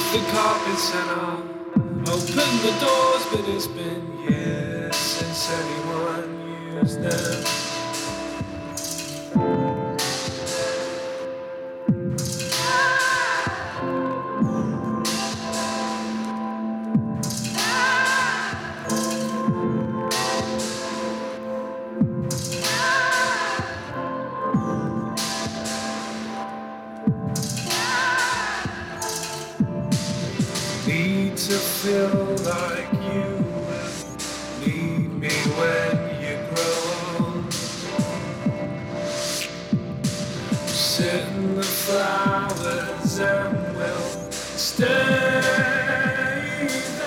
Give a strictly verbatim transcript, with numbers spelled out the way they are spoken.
the carpets and I'll open the doors, but it's been years since anyone used them. Need to feel like you will need me when you grow old. Sit in the flowers and we'll stay